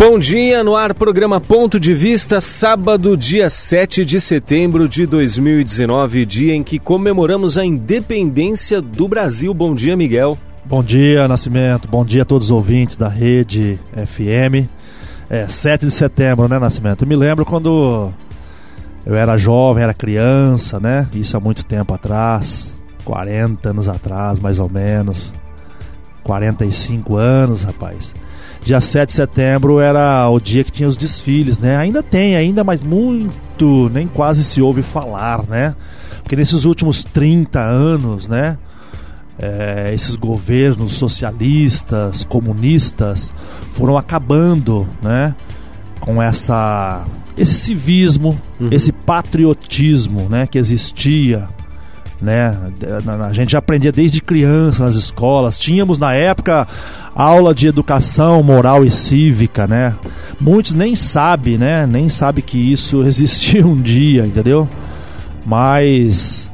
Bom dia, no ar, programa Ponto de Vista, sábado, dia 7 de setembro de 2019, dia em que comemoramos a independência do Brasil. Bom dia, Miguel. Bom dia, Nascimento. Bom dia a todos os ouvintes da Rede FM. 7 de setembro, né, Nascimento? Eu me lembro quando eu era jovem, era criança, né? Isso há muito tempo atrás, 40 anos atrás, mais ou menos. 45 anos, rapaz. Dia 7 de setembro era o dia que tinha os desfiles, né? Ainda tem, mas muito, nem quase se ouve falar, né? Porque nesses últimos 30 anos, né? Esses governos socialistas, comunistas, foram acabando, né? Com esse civismo, esse patriotismo, né? Que existia, né? A gente já aprendia desde criança nas escolas. Tínhamos na época aula de educação moral e cívica, né? Muitos nem sabem, né? Nem sabem que isso existia um dia, entendeu? Mas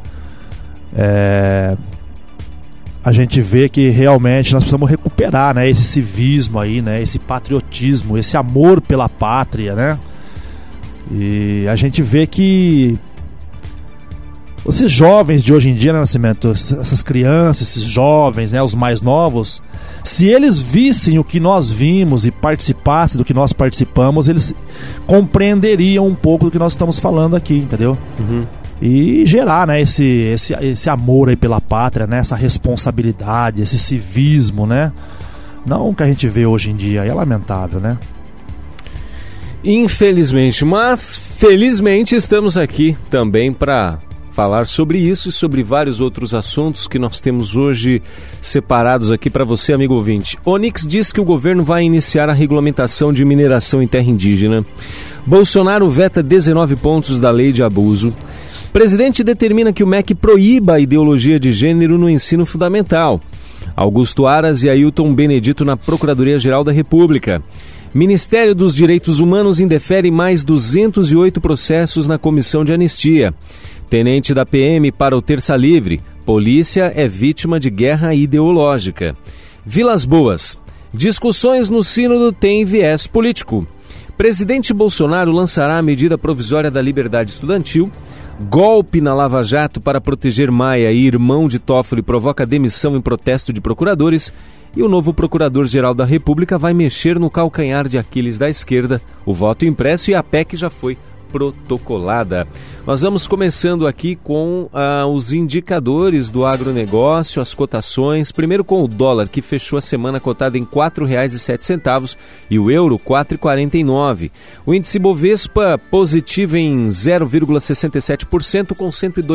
a gente vê que realmente nós precisamos recuperar, né? Esse civismo aí, né? Esse patriotismo, esse amor pela pátria, né? E a gente vê que esses jovens de hoje em dia, né, Nascimento, essas crianças, esses jovens, né, os mais novos, se eles vissem o que nós vimos e participassem do que nós participamos, eles compreenderiam um pouco do que nós estamos falando aqui, entendeu? E gerar, né, esse amor aí pela pátria, né, essa responsabilidade, esse civismo, né? Não o que a gente vê hoje em dia, é lamentável, né? Infelizmente, mas felizmente estamos aqui também para falar sobre isso e sobre vários outros assuntos que nós temos hoje separados aqui para você, amigo ouvinte. Onyx diz que o governo vai iniciar a regulamentação de mineração em terra indígena. Bolsonaro veta 19 pontos da lei de abuso. Presidente determina que o MEC proíba a ideologia de gênero no ensino fundamental. Augusto Aras e Ailton Benedito na Procuradoria-Geral da República. Ministério dos Direitos Humanos indefere mais 208 processos na Comissão de Anistia. Tenente da PM para o Terça Livre. Polícia é vítima de guerra ideológica. Vilas Boas. Discussões no Sínodo têm viés político. Presidente Bolsonaro lançará a medida provisória da liberdade estudantil. Golpe na Lava Jato para proteger Maia e irmão de Toffoli provoca demissão em protesto de procuradores. E o novo Procurador-Geral da República vai mexer no calcanhar de Aquiles da esquerda. O voto impresso e a PEC já foi protocolada. Nós vamos começando aqui com os indicadores do agronegócio, as cotações, primeiro com o dólar, que fechou a semana cotado em R$ 4,07 e o euro R$ 4,49. O índice Bovespa positivo em 0,67% com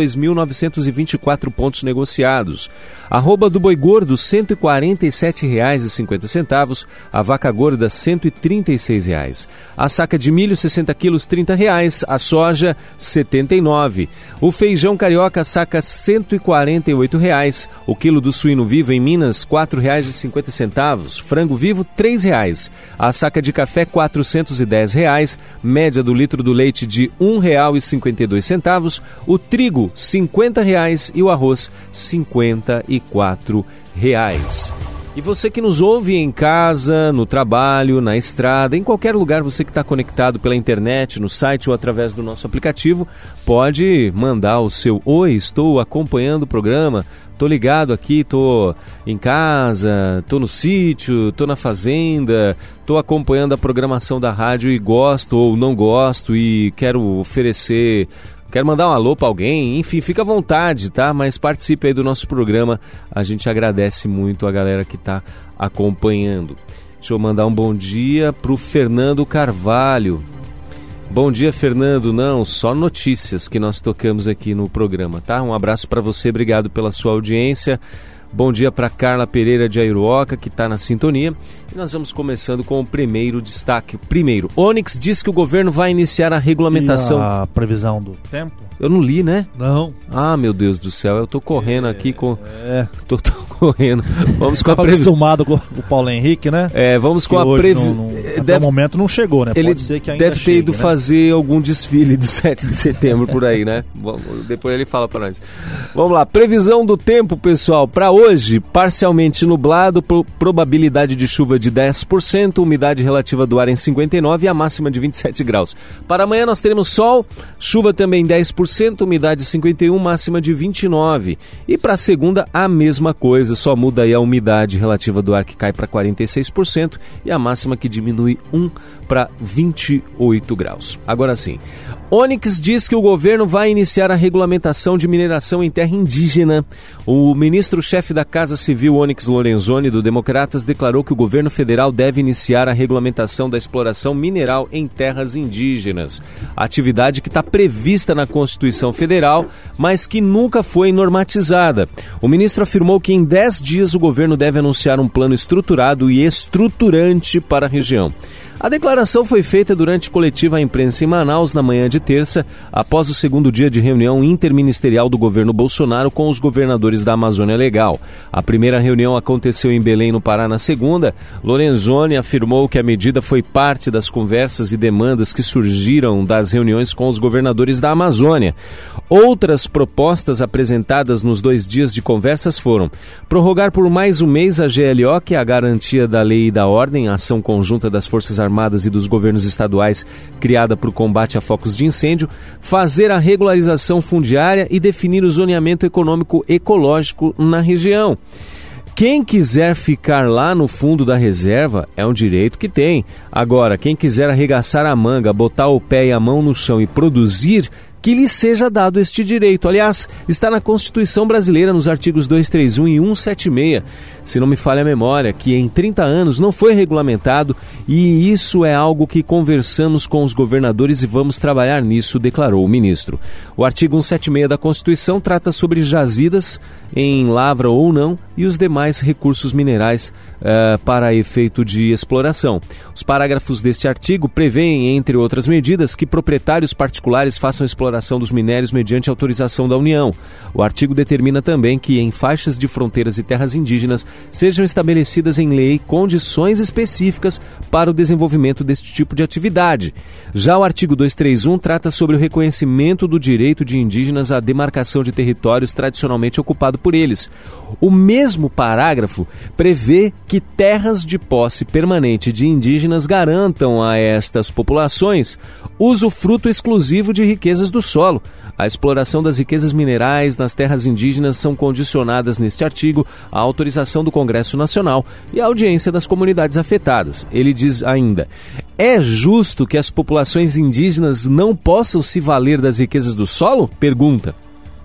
102.924 pontos negociados. Arroba do boi gordo R$ 147,50, a vaca gorda R$ 136. A saca de milho 60 quilos R$ 30, a soja R$ 79. O feijão carioca saca R$ 148. O quilo do suíno vivo em Minas R$ 4,50. Frango vivo R$ 3. A saca de café R$ 410. Média do litro do leite de R$ 1,52. O trigo R$ 50 e o arroz R$ 54. E você que nos ouve em casa, no trabalho, na estrada, em qualquer lugar, você que está conectado pela internet, no site ou através do nosso aplicativo, pode mandar o seu "Oi, estou acompanhando o programa, tô ligado aqui, tô em casa, tô no sítio, tô na fazenda, tô acompanhando a programação da rádio e gosto ou não gosto e quero mandar um alô para alguém, enfim, fica à vontade, tá? Mas participe aí do nosso programa, a gente agradece muito a galera que está acompanhando. Deixa eu mandar um bom dia pro Fernando Carvalho. Bom dia, Fernando. Não, só notícias que nós tocamos aqui no programa, tá? Um abraço para você, obrigado pela sua audiência. Bom dia para Carla Pereira de Aiuruoca, que está na sintonia. E nós vamos começando com o primeiro destaque. Primeiro, Onyx diz que o governo vai iniciar a regulamentação... E a previsão do tempo? Eu não li, né? Não. Ah, meu Deus do céu, eu tô correndo aqui com... Tô correndo. Vamos com a previsão. Acostumado com o Paulo Henrique, né? Vamos com a previsão. Até o momento não chegou, né? Pode ser que ainda deve ter ido fazer algum desfile do 7 de setembro por aí, né? Depois ele fala para nós. Vamos lá, previsão do tempo, pessoal, para hoje. Hoje, parcialmente nublado, probabilidade de chuva de 10%, umidade relativa do ar em 59% e a máxima de 27 graus. Para amanhã nós teremos sol, chuva também 10%, umidade 51%, máxima de 29%. E para segunda, a mesma coisa, só muda aí a umidade relativa do ar que cai para 46% e a máxima que diminui 1 para 28 graus. Agora sim, Onyx diz que o governo vai iniciar a regulamentação de mineração em terra indígena. O ministro-chefe da Casa Civil, Onyx Lorenzoni, do Democratas, declarou que o governo federal deve iniciar a regulamentação da exploração mineral em terras indígenas. Atividade que está prevista na Constituição Federal, mas que nunca foi normatizada. O ministro afirmou que em 10 dias o governo deve anunciar um plano estruturado e estruturante para a região. A declaração foi feita durante coletiva à imprensa em Manaus na manhã de terça, após o segundo dia de reunião interministerial do governo Bolsonaro com os governadores da Amazônia Legal. A primeira reunião aconteceu em Belém, no Pará, na segunda. Lorenzoni afirmou que a medida foi parte das conversas e demandas que surgiram das reuniões com os governadores da Amazônia. Outras propostas apresentadas nos 2 dias de conversas foram prorrogar por mais um mês a GLO, que é a garantia da lei e da ordem, a ação conjunta das Forças Armadas e dos governos estaduais criada para o combate a focos de incêndio, fazer a regularização fundiária e definir o zoneamento econômico ecológico na região. Quem quiser ficar lá no fundo da reserva é um direito que tem. Agora, quem quiser arregaçar a manga, botar o pé e a mão no chão e produzir, que lhe seja dado este direito. Aliás, está na Constituição Brasileira, nos artigos 231 e 176, se não me falha a memória, que em 30 anos não foi regulamentado e isso é algo que conversamos com os governadores e vamos trabalhar nisso, declarou o ministro. O artigo 176 da Constituição trata sobre jazidas, em lavra ou não, e os demais recursos minerais para efeito de exploração. Os parágrafos deste artigo prevêem, entre outras medidas, que proprietários particulares façam exploração dos minérios mediante autorização da União. O artigo determina também que em faixas de fronteiras e terras indígenas sejam estabelecidas em lei condições específicas para o desenvolvimento deste tipo de atividade. Já o artigo 231 trata sobre o reconhecimento do direito de indígenas à demarcação de territórios tradicionalmente ocupados por eles. O mesmo parágrafo prevê que terras de posse permanente de indígenas garantam a estas populações usufruto exclusivo de riquezas do solo. A exploração das riquezas minerais nas terras indígenas são condicionadas neste artigo à autorização do Congresso Nacional e à audiência das comunidades afetadas. Ele diz ainda: é justo que as populações indígenas não possam se valer das riquezas do solo? Pergunta.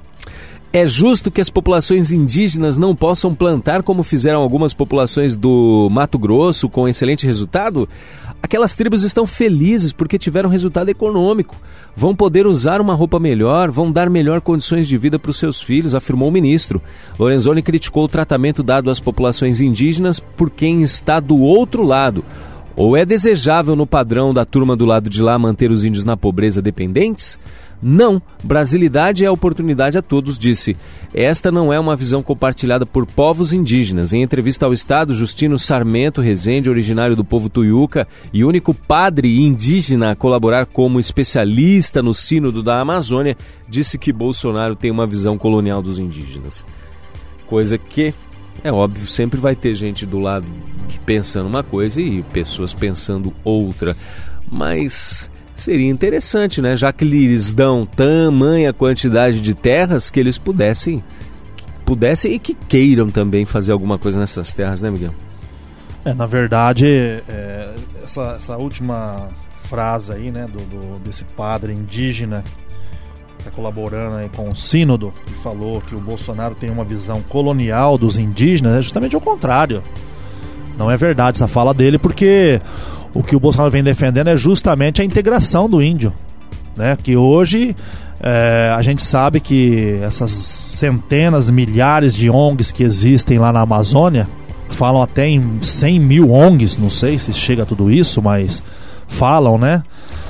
É justo que as populações indígenas não possam plantar como fizeram algumas populações do Mato Grosso com excelente resultado? Aquelas tribos estão felizes porque tiveram resultado econômico. Vão poder usar uma roupa melhor, vão dar melhor condições de vida para os seus filhos, afirmou o ministro. Lorenzoni criticou o tratamento dado às populações indígenas por quem está do outro lado. Ou é desejável no padrão da turma do lado de lá manter os índios na pobreza dependentes? Não, brasilidade é oportunidade a todos, disse. Esta não é uma visão compartilhada por povos indígenas. Em entrevista ao Estado, Justino Sarmento Rezende, originário do povo Tuiuca e único padre indígena a colaborar como especialista no Sínodo da Amazônia, disse que Bolsonaro tem uma visão colonial dos indígenas. Coisa que, é óbvio, sempre vai ter gente do lado pensando uma coisa e pessoas pensando outra. Mas seria interessante, né? Já que eles dão tamanha quantidade de terras, que eles pudessem e que queiram também fazer alguma coisa nessas terras, né, Miguel? Na verdade, essa última frase aí, né, desse padre indígena que está colaborando aí com o Sínodo, que falou que o Bolsonaro tem uma visão colonial dos indígenas, é justamente o contrário. Não é verdade essa fala dele, porque o que o Bolsonaro vem defendendo é justamente a integração do índio, né? Que hoje a gente sabe que essas centenas, milhares de ONGs que existem lá na Amazônia, falam até em 100 mil ONGs, não sei se chega a tudo isso, mas falam, né?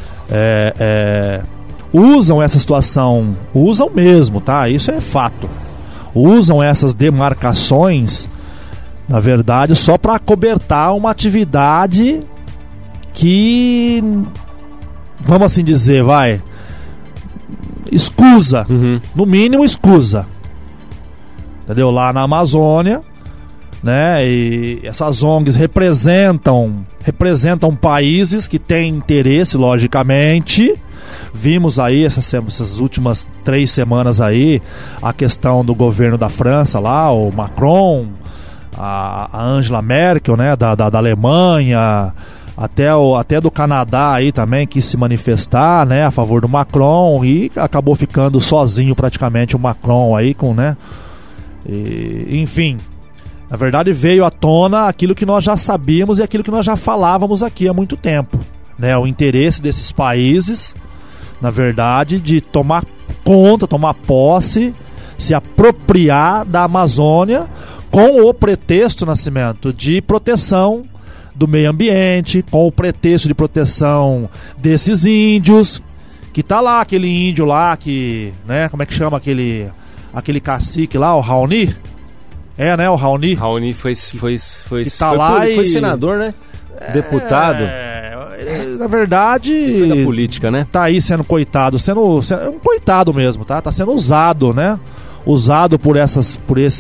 Usam essa situação, usam mesmo, tá? Isso é fato. Usam essas demarcações, na verdade, só para acobertar uma atividade que, vamos assim dizer, escusa, no mínimo escusa. entendeu? Lá na Amazônia, né? E essas ONGs representam países que têm interesse, logicamente. Vimos aí essas últimas 3 semanas aí a questão do governo da França lá, o Macron, a Angela Merkel, né, da Alemanha, até do Canadá aí também quis se manifestar, né, a favor do Macron, e acabou ficando sozinho praticamente o Macron aí com, né, enfim, na verdade veio à tona aquilo que nós já sabíamos e aquilo que nós já falávamos aqui há muito tempo, né, o interesse desses países, na verdade, de tomar conta, tomar posse, se apropriar da Amazônia com o pretexto, Nascimento, de proteção do meio ambiente, com o pretexto de proteção desses índios, que tá lá, aquele índio lá que, né, como é que chama aquele cacique lá, o Raoni? É, né, o Raoni? Raoni foi senador, né? Deputado. Na verdade, foi da política, né? Tá aí sendo coitado, sendo um coitado mesmo, tá? Tá sendo usado, né? Usado por essas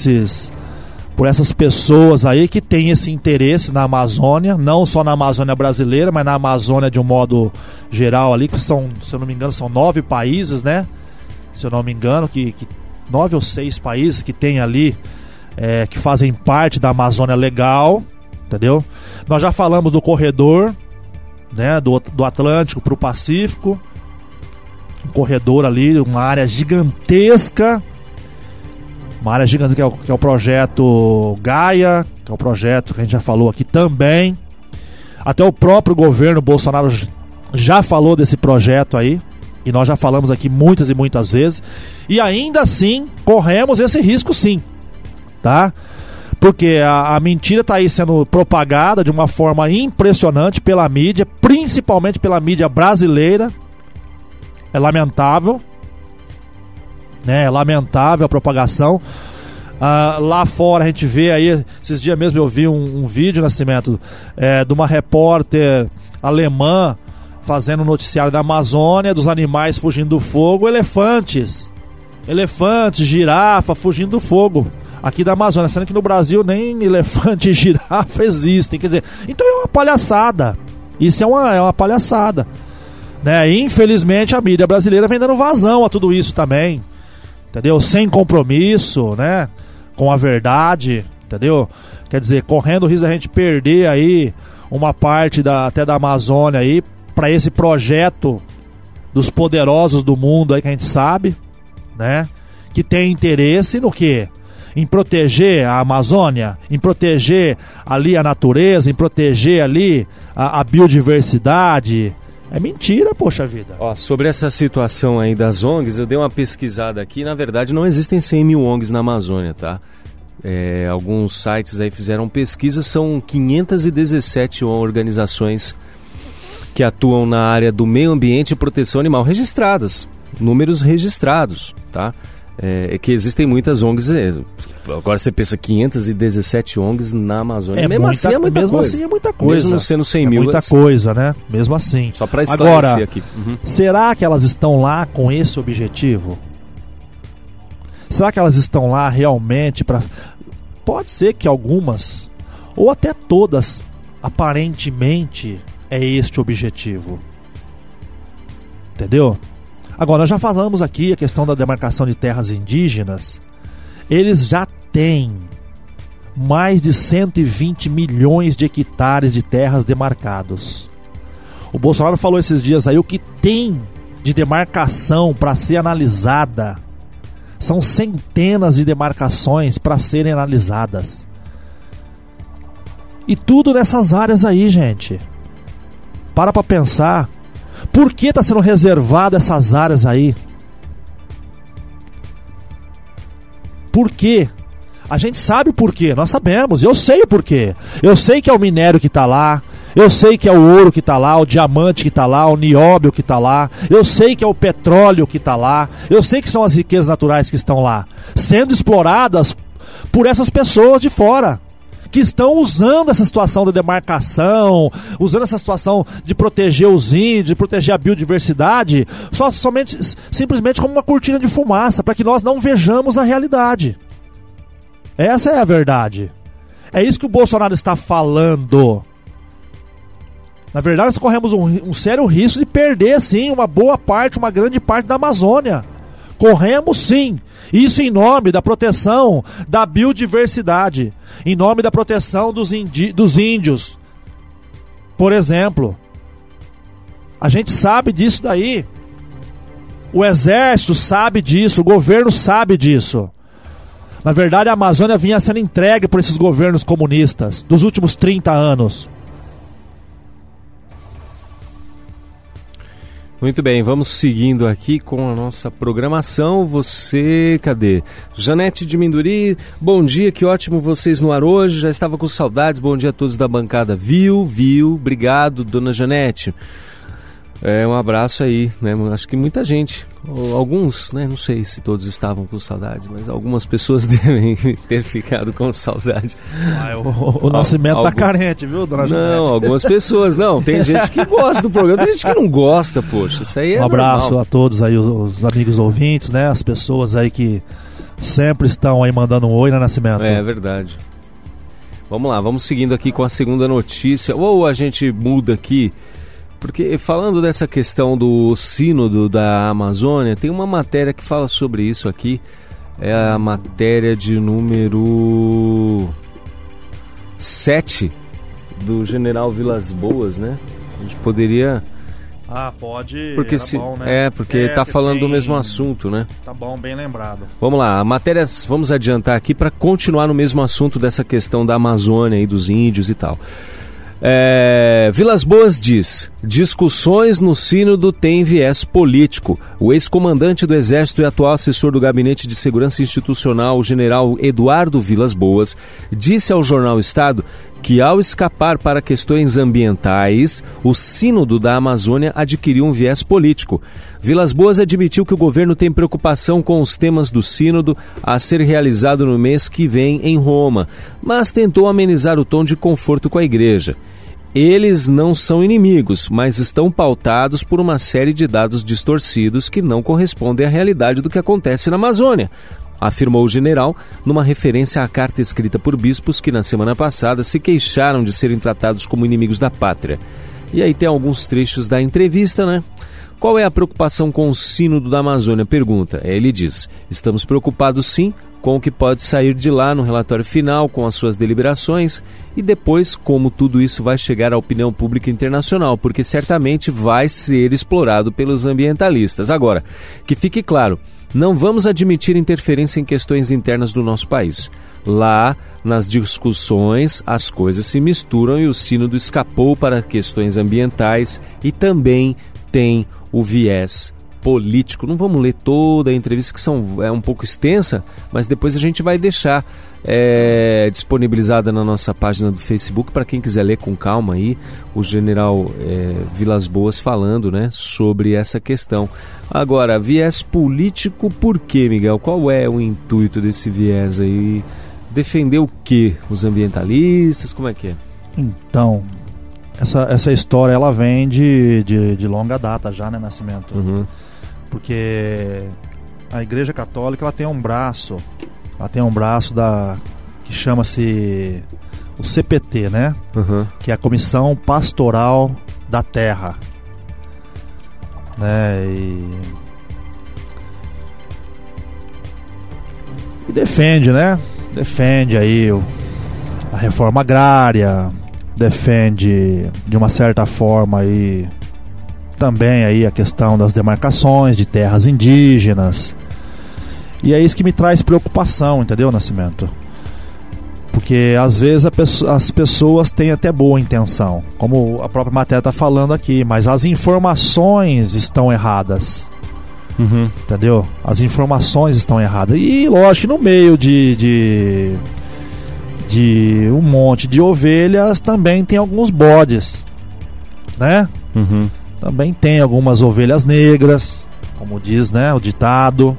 pessoas aí que têm esse interesse na Amazônia, não só na Amazônia brasileira, mas na Amazônia de um modo geral ali, que são, se eu não me engano, são 9 países, né? Se eu não me engano, que 9 ou 6 países que tem ali, que fazem parte da Amazônia Legal, entendeu? Nós já falamos do corredor, né, do Atlântico para o Pacífico, um corredor ali, uma área gigantesca que é o projeto Gaia, que é o projeto que a gente já falou aqui também. Até o próprio governo Bolsonaro já falou desse projeto aí, e nós já falamos aqui muitas e muitas vezes, e ainda assim corremos esse risco sim, tá? Porque a mentira está aí sendo propagada de uma forma impressionante pela mídia, principalmente pela mídia brasileira. É lamentável, né? É lamentável a propagação. Lá fora a gente vê aí, esses dias mesmo eu vi um vídeo, Nascimento, de uma repórter alemã fazendo um noticiário da Amazônia, dos animais fugindo do fogo, elefantes, girafa fugindo do fogo aqui da Amazônia, sendo que no Brasil nem elefante e girafa existem, quer dizer, então é uma palhaçada, isso é uma palhaçada, né? E infelizmente a mídia brasileira vem dando vazão a tudo isso também, entendeu? Sem compromisso, né, com a verdade, entendeu? Quer dizer, correndo o risco da gente perder aí uma parte até da Amazônia aí para esse projeto dos poderosos do mundo aí que a gente sabe, né, que tem interesse no quê? Em proteger a Amazônia, em proteger ali a natureza, em proteger ali a biodiversidade. É mentira, poxa vida. Ó, sobre essa situação aí das ONGs, eu dei uma pesquisada aqui. Na verdade, não existem 100 mil ONGs na Amazônia, tá? Alguns sites aí fizeram pesquisa, são 517 organizações que atuam na área do meio ambiente e proteção animal registradas, números registrados, tá? Que existem muitas ONGs, agora você pensa 517 ONGs na Amazônia, mesmo assim é muita coisa, mesmo não sendo 100 mil. Muita coisa, né? Mesmo assim. Só para esclarecer agora, aqui. Será que elas estão lá com esse objetivo? Será que elas estão lá realmente para... Pode ser que algumas, ou até todas, aparentemente é este o objetivo. Entendeu? Agora, nós já falamos aqui a questão da demarcação de terras indígenas. Eles já têm mais de 120 milhões de hectares de terras demarcados. O Bolsonaro falou esses dias aí, o que tem de demarcação para ser analisada são centenas de demarcações para serem analisadas. E tudo nessas áreas aí, gente. Para pensar. Por que está sendo reservado essas áreas aí? Por quê? A gente sabe o porquê, nós sabemos, eu sei o porquê. Eu sei que é o minério que está lá, eu sei que é o ouro que está lá, o diamante que está lá, o nióbio que está lá, eu sei que é o petróleo que está lá, eu sei que são as riquezas naturais que estão lá, sendo exploradas por essas pessoas de fora, que estão usando essa situação da demarcação, usando essa situação de proteger os índios, de proteger a biodiversidade, simplesmente como uma cortina de fumaça, para que nós não vejamos a realidade. Essa é a verdade. É isso que o Bolsonaro está falando. Na verdade, nós corremos um sério risco de perder, sim, uma grande parte da Amazônia. Corremos, sim. Isso em nome da proteção da biodiversidade, em nome da proteção dos índios. Por exemplo, a gente sabe disso daí. O exército sabe disso, o governo sabe disso. Na verdade, a Amazônia vinha sendo entregue por esses governos comunistas dos últimos 30 anos. Muito bem, vamos seguindo aqui com a nossa programação. Você, cadê? Janete de Minduri, bom dia, que ótimo vocês no ar hoje, já estava com saudades, bom dia a todos da bancada. Viu, obrigado, dona Janete. Um abraço aí, né? Acho que muita gente, alguns, né? Não sei se todos estavam com saudades, mas algumas pessoas devem ter ficado com saudade. O Nascimento tá carente, viu, dona Janete? Não, algumas pessoas, não. Tem gente que gosta do programa, tem gente que não gosta, poxa. Isso aí é abraço normal. A todos aí, os amigos ouvintes, né? As pessoas aí que sempre estão aí mandando um oi, né, Nascimento? É verdade. Vamos lá, vamos seguindo aqui com a segunda notícia. Ou a gente muda aqui. Porque falando dessa questão do sínodo da Amazônia, tem uma matéria que fala sobre isso aqui. É a matéria de número 7 do general Vilas Boas, né? A gente poderia... pode... Porque bom, né? Porque tá falando do mesmo assunto, né? Tá bom, bem lembrado. Vamos lá, a matéria vamos adiantar aqui para continuar no mesmo assunto dessa questão da Amazônia e dos índios e tal. Vilas Boas diz: discussões no sínodo têm viés político. O ex-comandante do Exército e atual assessor do Gabinete de Segurança Institucional, o general Eduardo Vilas Boas, disse ao jornal Estado que, ao escapar para questões ambientais, o sínodo da Amazônia adquiriu um viés político. Vilas Boas admitiu que o governo tem preocupação com os temas do sínodo a ser realizado no mês que vem em Roma, mas tentou amenizar o tom de conforto com a igreja. Eles não são inimigos, mas estão pautados por uma série de dados distorcidos que não correspondem à realidade do que acontece na Amazônia, afirmou o general numa referência à carta escrita por bispos que na semana passada se queixaram de serem tratados como inimigos da pátria. E aí tem alguns trechos da entrevista, né? Qual é a preocupação com o sínodo da Amazônia? Pergunta. Ele diz: estamos preocupados sim com o que pode sair de lá no relatório final, com as suas deliberações e depois como tudo isso vai chegar à opinião pública internacional, porque certamente vai ser explorado pelos ambientalistas. Agora, que fique claro, não vamos admitir interferência em questões internas do nosso país. Lá, nas discussões, as coisas se misturam e o sínodo escapou para questões ambientais e também tem o viés político. Não vamos ler toda a entrevista, que é um pouco extensa, mas depois a gente vai deixar disponibilizada na nossa página do Facebook para quem quiser ler com calma aí, o general Vilas Boas falando, né, sobre essa questão. Agora, viés político por quê, Miguel? Qual é o intuito desse viés aí? Defender o quê? Os ambientalistas? Como é que é? Então, essa história ela vem de longa data já, né, Nascimento? Uhum. Porque a Igreja Católica ela tem um braço que chama-se o CPT, né? Uhum. Que é a Comissão Pastoral da Terra, né? E defende, né? Defende aí a reforma agrária, defende de uma certa forma aí também aí a questão das demarcações de terras indígenas. E é isso que me traz preocupação, entendeu, Nascimento? Porque às vezes as pessoas têm até boa intenção, como a própria matéria está falando aqui, mas as informações estão erradas. Uhum. Entendeu? As informações estão erradas. E lógico que no meio de um monte de ovelhas também tem alguns bodes, né? Uhum. Também tem algumas ovelhas negras, como diz, né, o ditado.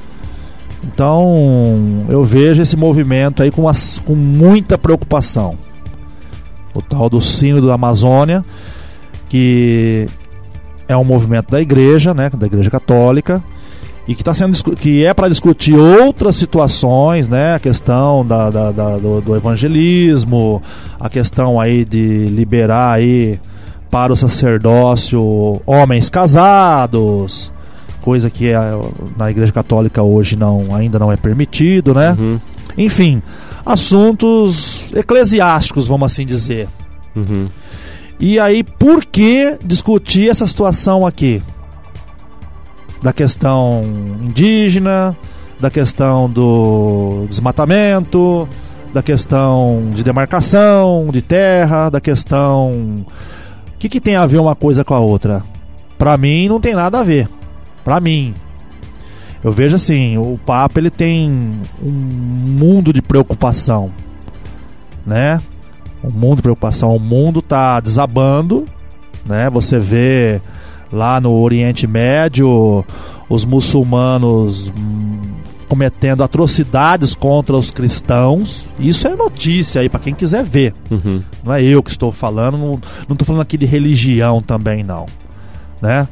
Então eu vejo esse movimento aí com muita preocupação. O tal do sínodo da Amazônia, que é um movimento da igreja, né, da Igreja Católica, e que é para discutir outras situações, né? A questão do evangelismo, a questão aí de liberar aí para o sacerdócio homens casados, coisa que na Igreja Católica hoje ainda não é permitido, né? Uhum. Enfim, assuntos eclesiásticos, vamos assim dizer. Uhum. E aí, por que discutir essa situação aqui? Da questão indígena, da questão do desmatamento, da questão de demarcação de terra, da questão... O que tem a ver uma coisa com a outra? Pra mim não tem nada a ver. Pra mim. Eu vejo assim, o Papa ele tem um mundo de preocupação, né? Um mundo de preocupação. O mundo tá desabando, né? Você vê lá no Oriente Médio os muçulmanos cometendo atrocidades contra os cristãos. Isso é notícia aí pra quem quiser ver. Uhum. Não é eu que estou falando, não estou falando aqui de religião também não, né?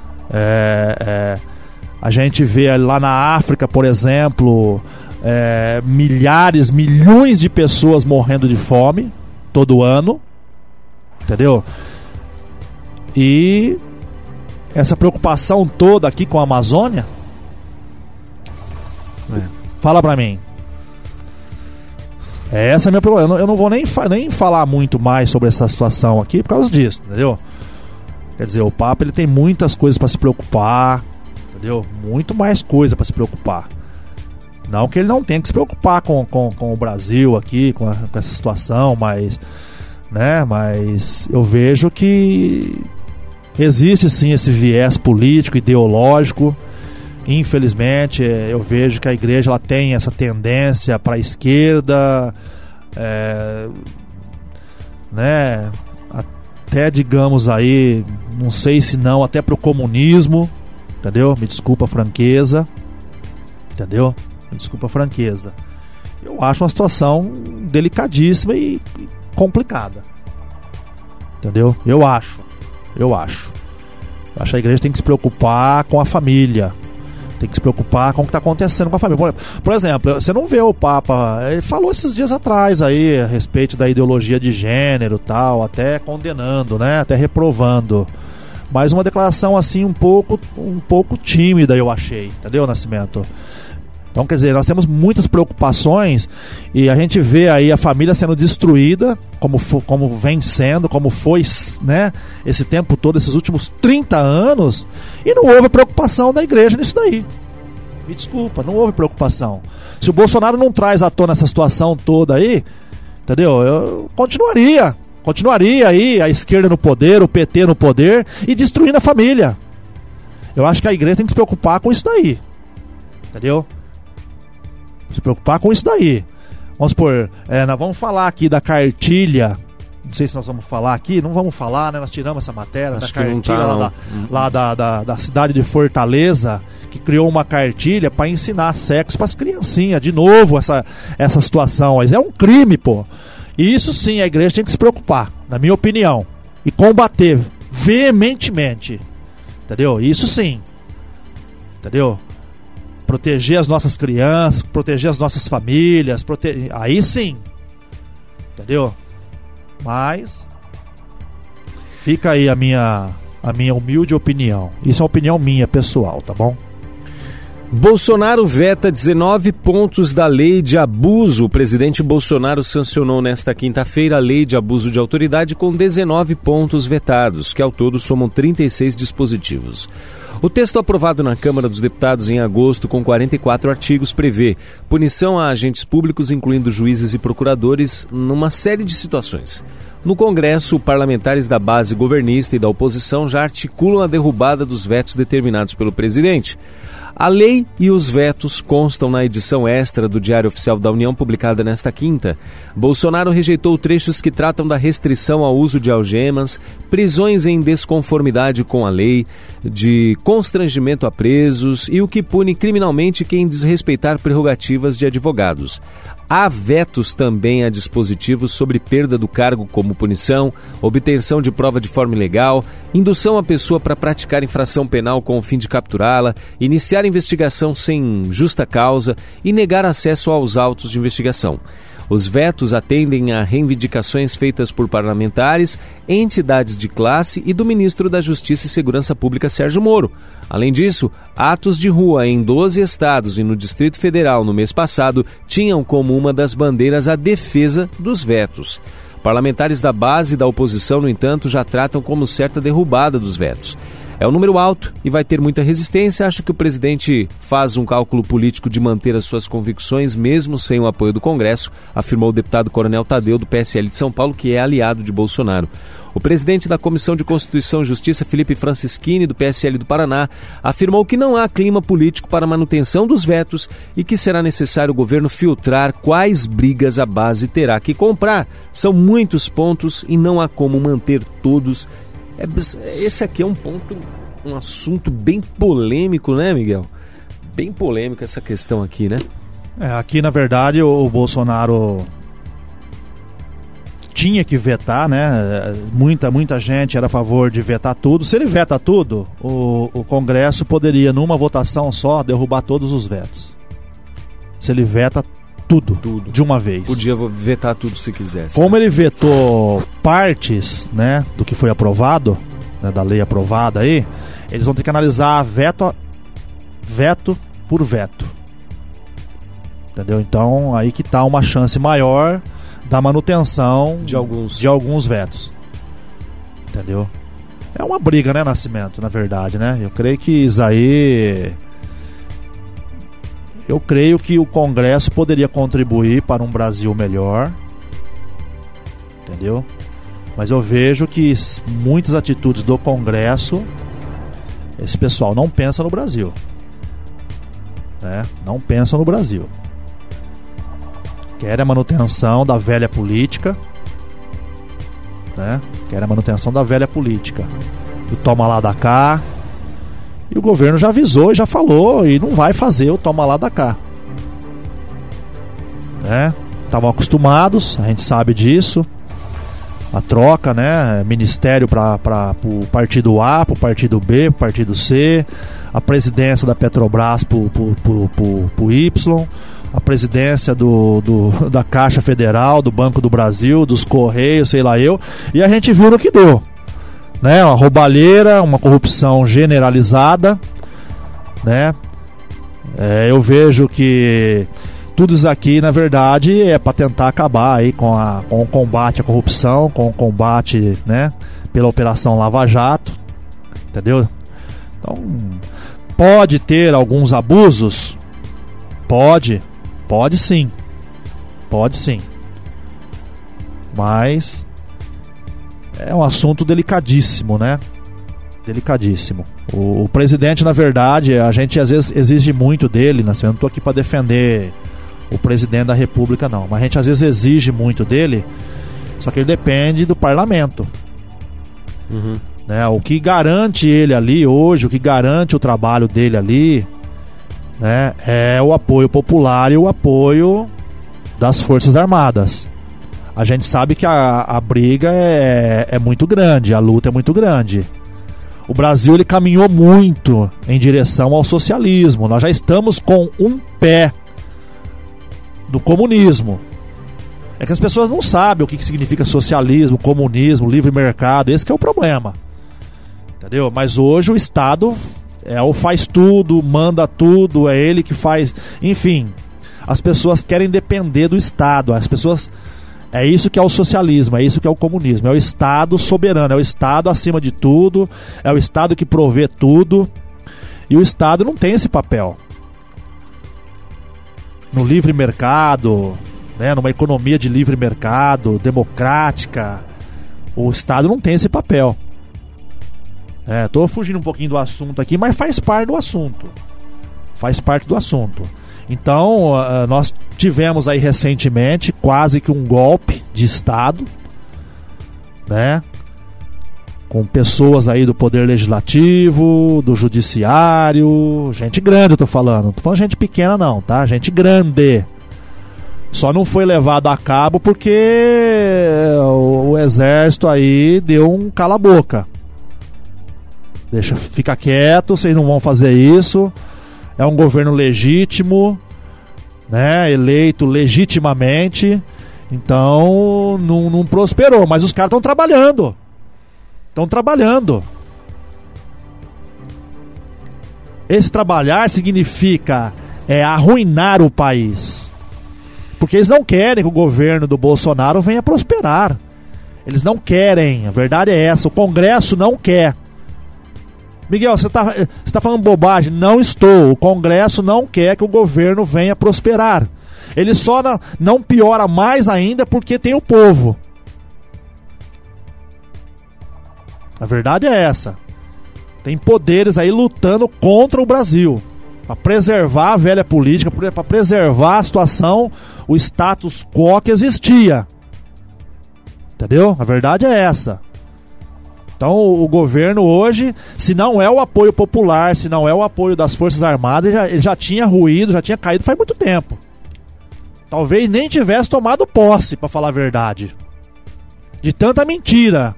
A gente vê lá na África, por exemplo, milhões de pessoas morrendo de fome todo ano, entendeu? E essa preocupação toda aqui com a Amazônia, fala pra mim. Essa é a minha preocupação. Eu não vou nem falar muito mais sobre essa situação aqui por causa disso, entendeu? Quer dizer, o Papa ele tem muitas coisas pra se preocupar, entendeu? Muito mais coisa pra se preocupar. Não que ele não tenha que se preocupar com o Brasil aqui, com essa situação, mas, né, mas eu vejo que existe sim esse viés político, ideológico. Infelizmente, eu vejo que a igreja ela tem essa tendência para a esquerda, né, até digamos aí, não sei se não, até para o comunismo, entendeu? Me desculpa a franqueza, entendeu? Me desculpa a franqueza. Eu acho uma situação delicadíssima e complicada, entendeu? Eu acho que a igreja tem que se preocupar com a família. Tem que se preocupar com o que está acontecendo com a família. Por exemplo, você não vê o Papa... Ele falou esses dias atrás aí a respeito da ideologia de gênero e tal, até condenando, né? Até reprovando. Mas uma declaração assim um pouco tímida, eu achei. Entendeu, Nascimento? Então, quer dizer, nós temos muitas preocupações e a gente vê aí a família sendo destruída, como vem sendo, como foi, né, esse tempo todo, esses últimos 30 anos, e não houve preocupação da igreja nisso daí. Me desculpa, não houve preocupação. Se o Bolsonaro não traz à tona essa situação toda aí, entendeu? Eu continuaria aí a esquerda no poder, o PT no poder e destruindo a família. Eu acho que a igreja tem que se preocupar com isso daí, entendeu? Se preocupar com isso daí. Vamos supor, nós vamos falar aqui da cartilha. Não sei se nós vamos falar aqui. Não vamos falar, né? Nós tiramos essa matéria. Acho da cartilha lá da cidade de Fortaleza, que criou uma cartilha para ensinar sexo para as criancinhas. De novo, essa situação. Mas é um crime, pô. E isso sim, a igreja tem que se preocupar, na minha opinião. E combater veementemente. Entendeu? Isso sim. Entendeu? Proteger as nossas crianças, proteger as nossas famílias, aí sim, entendeu? Mas fica aí a minha humilde opinião. Isso é uma opinião minha, pessoal, tá bom? Bolsonaro veta 19 pontos da lei de abuso. O presidente Bolsonaro sancionou nesta quinta-feira a lei de abuso de autoridade com 19 pontos vetados, que ao todo somam 36 dispositivos. O texto aprovado na Câmara dos Deputados em agosto, com 44 artigos, prevê punição a agentes públicos, incluindo juízes e procuradores, numa série de situações. No Congresso, parlamentares da base governista e da oposição já articulam a derrubada dos vetos determinados pelo presidente. A lei e os vetos constam na edição extra do Diário Oficial da União, publicada nesta quinta. Bolsonaro rejeitou trechos que tratam da restrição ao uso de algemas, prisões em desconformidade com a lei, de constrangimento a presos e o que pune criminalmente quem desrespeitar prerrogativas de advogados. Há vetos também a dispositivos sobre perda do cargo como punição, obtenção de prova de forma ilegal, indução à pessoa para praticar infração penal com o fim de capturá-la, iniciar iniciar investigação sem justa causa e negar acesso aos autos de investigação. Os vetos atendem a reivindicações feitas por parlamentares, entidades de classe e do ministro da Justiça e Segurança Pública, Sérgio Moro. Além disso, atos de rua em 12 estados e no Distrito Federal no mês passado tinham como uma das bandeiras a defesa dos vetos. Parlamentares da base e da oposição, no entanto, já tratam como certa derrubada dos vetos. É um número alto e vai ter muita resistência. Acho que o presidente faz um cálculo político de manter as suas convicções mesmo sem o apoio do Congresso, afirmou o deputado Coronel Tadeu, do PSL de São Paulo, que é aliado de Bolsonaro. O presidente da Comissão de Constituição e Justiça, Felipe Francischini, do PSL do Paraná, afirmou que não há clima político para a manutenção dos vetos e que será necessário o governo filtrar quais brigas a base terá que comprar. São muitos pontos e não há como manter todos. Esse aqui é um assunto bem polêmico, né, Miguel? Bem polêmico essa questão aqui, né? Aqui, na verdade, o Bolsonaro tinha que vetar, né? Muita gente era a favor de vetar tudo. Se ele veta tudo, o Congresso poderia, numa votação só, derrubar todos os vetos. Se ele veta tudo de uma vez. Podia vetar tudo se quisesse. Como ele vetou partes, né, do que foi aprovado, né, da lei aprovada aí, eles vão ter que analisar veto por veto. Entendeu? Então, aí que tá uma chance maior da manutenção de alguns vetos. Entendeu? É uma briga, né, Nascimento, na verdade, né? Eu creio que isso aí... Eu creio que o Congresso poderia contribuir para um Brasil melhor. Entendeu? Mas eu vejo que muitas atitudes do Congresso, esse pessoal não pensa no Brasil, né? Não pensa no Brasil. Quer a manutenção da velha política, né? Quer a manutenção da velha política. O toma lá da cá. E o governo já avisou e já falou e não vai fazer o toma lá da cá, né? Estavam acostumados, a gente sabe disso. A troca, né? Ministério para o partido A, para o partido B, para o partido C. A presidência da Petrobras para o Y. A presidência da Caixa Federal, do Banco do Brasil, dos Correios, sei lá eu. E a gente viu no que deu, né? Uma roubalheira, uma corrupção generalizada, né? Eu vejo que tudo isso aqui, na verdade, é para tentar acabar aí com o combate à corrupção, com o combate, né, pela Operação Lava Jato, entendeu? Então, pode ter alguns abusos? Pode sim. Pode sim. Mas é um assunto delicadíssimo, né? Delicadíssimo. O presidente, na verdade, a gente às vezes exige muito dele, né? Eu não estou aqui para defender o presidente da República, não. Mas a gente às vezes exige muito dele, só que ele depende do parlamento. Uhum. Né? O que garante ele ali hoje, o que garante o trabalho dele ali, né, é o apoio popular e o apoio das Forças Armadas. A gente sabe que a briga é muito grande, a luta é muito grande. O Brasil, ele caminhou muito em direção ao socialismo. Nós já estamos com um pé do comunismo. É que as pessoas não sabem o que significa socialismo, comunismo, livre mercado. Esse que é o problema. Entendeu? Mas hoje o Estado faz tudo, manda tudo, é ele que faz. Enfim, as pessoas querem depender do Estado. As pessoas... É isso que é o socialismo, é isso que é o comunismo. É o Estado soberano, é o Estado acima de tudo, é o Estado que provê tudo. E o Estado não tem esse papel. No livre mercado, né, numa economia de livre mercado, democrática, o Estado não tem esse papel. Estou fugindo um pouquinho do assunto aqui, mas faz parte do assunto. Faz parte do assunto. Então, nós tivemos aí recentemente quase que um golpe de Estado, né? Com pessoas aí do Poder Legislativo, do Judiciário, gente grande eu tô falando. Não tô falando gente pequena não, tá? Gente grande. Só não foi levado a cabo porque o Exército aí deu um cala-boca. Fica quieto, vocês não vão fazer isso. é um governo legítimo, né, eleito legitimamente, então não prosperou, mas os caras estão trabalhando. Esse trabalhar significa arruinar o país, porque eles não querem que o governo do Bolsonaro venha prosperar. Eles não querem, a verdade é essa, o Congresso não quer. Miguel, você tá falando bobagem? Não estou. O Congresso não quer que o governo venha prosperar. Ele só não piora mais ainda porque tem o povo. A verdade é essa. Tem poderes aí lutando contra o Brasil, para preservar a velha política, para preservar a situação, o status quo que existia. Entendeu? A verdade é essa. Então o governo hoje, se não é o apoio popular, se não é o apoio das Forças Armadas, ele já tinha ruído, já tinha caído faz muito tempo. Talvez nem tivesse tomado posse, para falar a verdade. De tanta mentira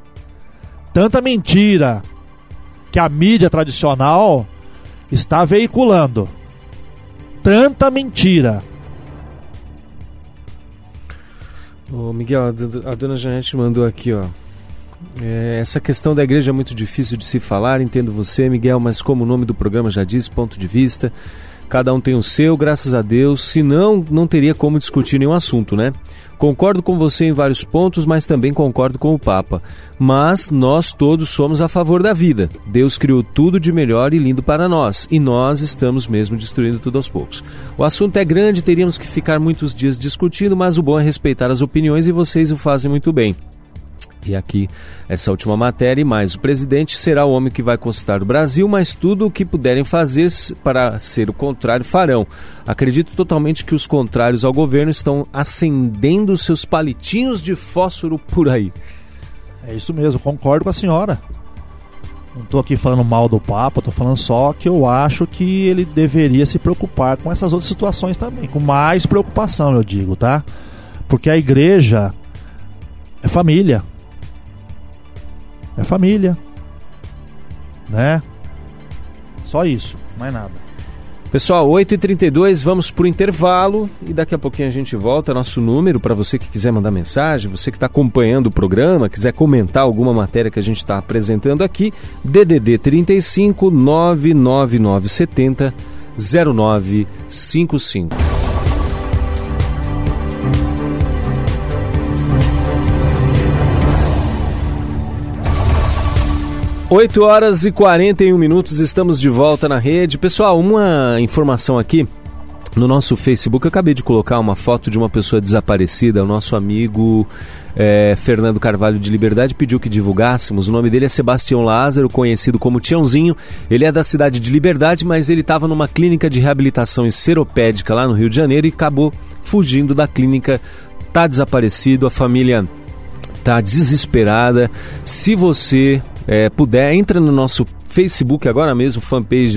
que a mídia tradicional está veiculando. Tanta mentira. Ô Miguel, a dona Janete mandou aqui, ó. Essa questão da igreja é muito difícil de se falar, entendo você, Miguel, mas como o nome do programa já diz, ponto de vista, cada um tem o seu, graças a Deus, senão não teria como discutir nenhum assunto, né? Concordo com você em vários pontos, mas também concordo com o Papa. Mas nós todos somos a favor da vida. Deus criou tudo de melhor e lindo para nós, e nós estamos mesmo destruindo tudo aos poucos. O assunto é grande, teríamos que ficar muitos dias discutindo, mas o bom é respeitar as opiniões e vocês o fazem muito bem. E aqui, essa última matéria e mais. O presidente será o homem que vai conquistar o Brasil, mas tudo o que puderem fazer para ser o contrário farão. Acredito totalmente que os contrários ao governo estão acendendo seus palitinhos de fósforo por aí. É isso mesmo, concordo com a senhora. Não estou aqui falando mal do Papa, estou falando só que eu acho que ele deveria se preocupar com essas outras situações também. Com mais preocupação, eu digo, tá? Porque a igreja é família. É família, né? Só isso, mais nada. Pessoal, 8h32, vamos pro intervalo e daqui a pouquinho a gente volta. Nosso número para você que quiser mandar mensagem, você que está acompanhando o programa, quiser comentar alguma matéria que a gente está apresentando aqui, DDD 35 99970 0955. 8h41, estamos de volta na rede. Pessoal, uma informação aqui no nosso Facebook. Eu acabei de colocar uma foto de uma pessoa desaparecida. O nosso amigo Fernando Carvalho de Liberdade pediu que divulgássemos. O nome dele é Sebastião Lázaro, conhecido como Tiãozinho. Ele é da cidade de Liberdade, mas ele estava numa clínica de reabilitação esseropédica lá no Rio de Janeiro e acabou fugindo da clínica. Está desaparecido, a família está desesperada. Se você puder, entra no nosso Facebook agora mesmo, fanpage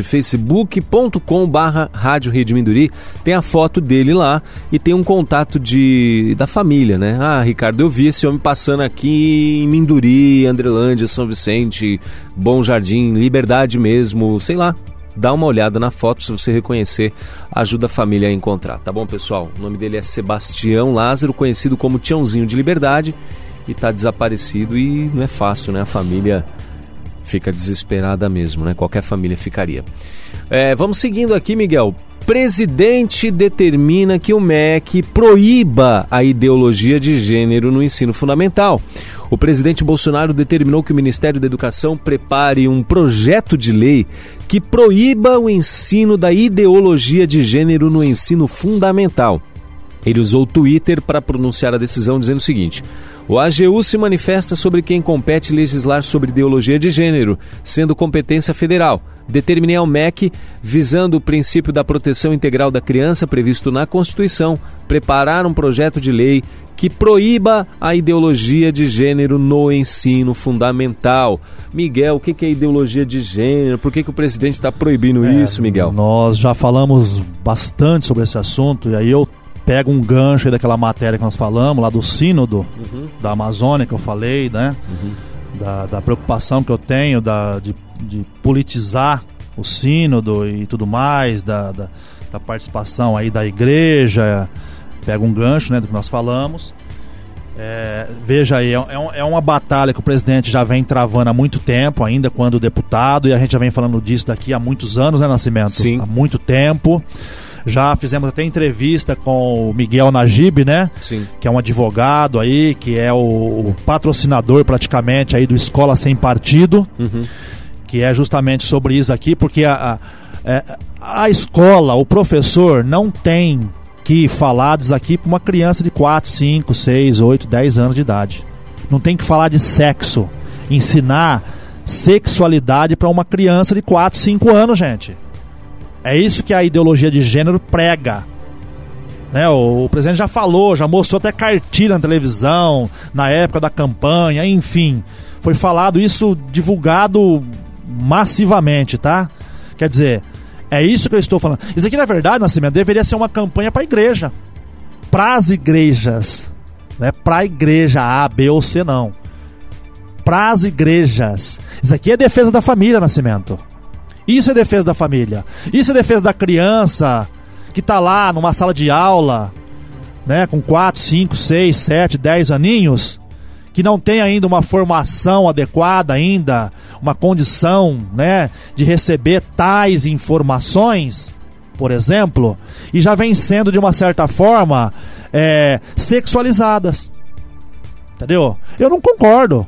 facebook.com/Rádio Rede Minduri, tem a foto dele lá e tem um contato da família, né? Ah, Ricardo, eu vi esse homem passando aqui em Minduri, Andrelândia, São Vicente, Bom Jardim, Liberdade mesmo, sei lá. Dá uma olhada na foto, se você reconhecer, ajuda a família a encontrar, tá bom, pessoal? O nome dele é Sebastião Lázaro, conhecido como Tiãozinho de Liberdade, e tá desaparecido e não é fácil, né? A família fica desesperada mesmo, né? Qualquer família ficaria. Vamos seguindo aqui, Miguel. Presidente determina que o MEC proíba a ideologia de gênero no ensino fundamental. O presidente Bolsonaro determinou que o Ministério da Educação prepare um projeto de lei que proíba o ensino da ideologia de gênero no ensino fundamental. Ele usou o Twitter para pronunciar a decisão, dizendo o seguinte: o AGU se manifesta sobre quem compete legislar sobre ideologia de gênero, sendo competência federal. Determinei ao MEC, visando o princípio da proteção integral da criança previsto na Constituição, preparar um projeto de lei que proíba a ideologia de gênero no ensino fundamental. Miguel, o que é ideologia de gênero? Por que o presidente está proibindo isso, Miguel? Nós já falamos bastante sobre esse assunto, e aí eu pego um gancho aí daquela matéria que nós falamos, lá do sínodo da Amazônia, que eu falei, né? Da preocupação que eu tenho de politizar o sínodo e tudo mais, da participação aí da igreja, pega um gancho, né, do que nós falamos. Veja aí, é uma batalha que o presidente já vem travando há muito tempo, ainda quando deputado, e a gente já vem falando disso daqui há muitos anos, né, Nascimento? Sim. Há muito tempo. Já fizemos até entrevista com o Miguel Najib, né? Sim. Que é um advogado aí, que é o patrocinador praticamente aí do Escola Sem Partido, que é justamente sobre isso aqui, porque a escola, o professor não tem que falar disso aqui para uma criança de 4, 5, 6, 8, 10 anos de idade. Não tem que falar de sexo, ensinar sexualidade para uma criança de 4, 5 anos, gente. É isso que a ideologia de gênero prega, né? O presidente já falou, já mostrou até cartilha na televisão, na época da campanha, enfim. Foi falado isso, divulgado massivamente, tá? Quer dizer, é isso que eu estou falando. Isso aqui, na verdade, Nascimento, deveria ser uma campanha para a igreja. Para as igrejas. Não é para a igreja A, B ou C, não. Para as igrejas. Isso aqui é defesa da família, Nascimento. Isso é defesa da família. Isso é defesa da criança que está lá numa sala de aula, né, com 4, 5, 6, 7, 10 aninhos, que não tem ainda uma formação adequada ainda, uma condição, né, de receber tais informações, por exemplo, e já vem sendo de uma certa forma sexualizadas. Entendeu? Eu não concordo.